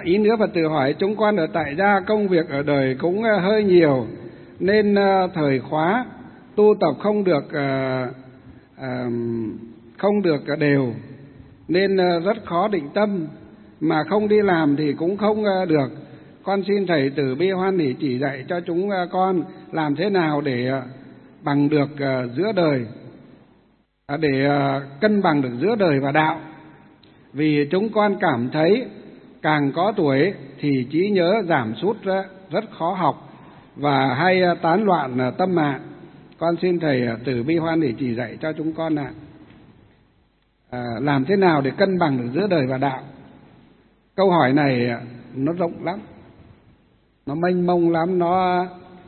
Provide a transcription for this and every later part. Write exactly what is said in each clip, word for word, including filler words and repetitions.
ý nữa Phật tử hỏi, chúng con ở tại gia công việc ở đời cũng hơi nhiều, nên thời khóa tu tập không được không được đều, nên rất khó định tâm, mà không đi làm thì cũng không được. Con xin Thầy từ bi hoan hỷ chỉ dạy cho chúng con làm thế nào để bằng được giữa đời, để cân bằng được giữa đời và đạo. Vì chúng con cảm thấy càng có tuổi thì trí nhớ giảm sút, rất khó học và hay tán loạn tâm mạng. Con xin Thầy từ bi hoan hỷ chỉ dạy cho chúng con ạ. À, làm thế nào để cân bằng được giữa đời và đạo? Câu hỏi này nó rộng lắm, nó mênh mông lắm, nó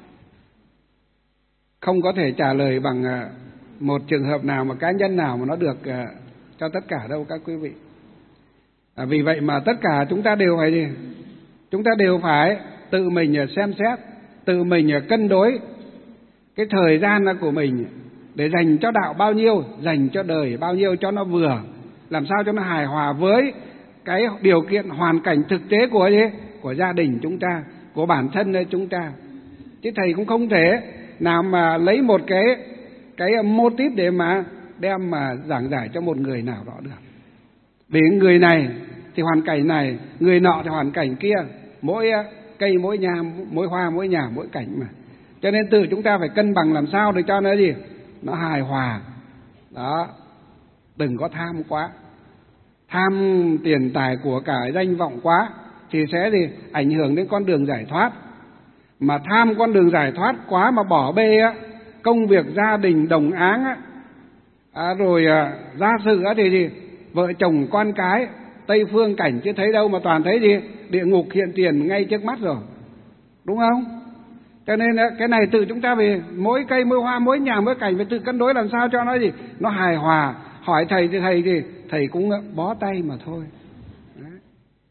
không có thể trả lời bằng một trường hợp nào mà cá nhân nào mà nó được cho tất cả đâu các quý vị. À, vì vậy mà tất cả chúng ta đều phải gì? Chúng ta đều phải tự mình xem xét, tự mình cân đối cái thời gian của mình để dành cho đạo bao nhiêu, dành cho đời bao nhiêu cho nó vừa, làm sao cho nó hài hòa với cái điều kiện hoàn cảnh thực tế của gì? Của gia đình chúng ta, của bản thân chúng ta. Chứ Thầy cũng không thể nào mà lấy một cái cái mô típ để mà đem mà giảng giải cho một người nào đó được. Vì người này thì hoàn cảnh này, người nọ thì hoàn cảnh kia, mỗi cây mỗi nhà, mỗi hoa mỗi nhà mỗi cảnh mà. Cho nên tự chúng ta phải cân bằng làm sao để cho nó gì? Nó hài hòa. Đó. Đừng có tham quá. Tham tiền tài của cải danh vọng quá thì sẽ gì? Ảnh hưởng đến con đường giải thoát. Mà tham con đường giải thoát quá mà bỏ bê á, công việc gia đình đồng áng á, à, rồi à, gia sự á thì gì? Vợ chồng con cái, Tây phương cảnh chứ thấy đâu mà toàn thấy gì? Địa ngục hiện tiền ngay trước mắt rồi. Đúng không? Cho nên cái này tự chúng ta về mỗi cây, mỗi hoa, mỗi nhà, mỗi cảnh phải tự cân đối làm sao cho nó gì? Nó hài hòa. Hỏi Thầy thì Thầy thì Thầy cũng bó tay mà thôi.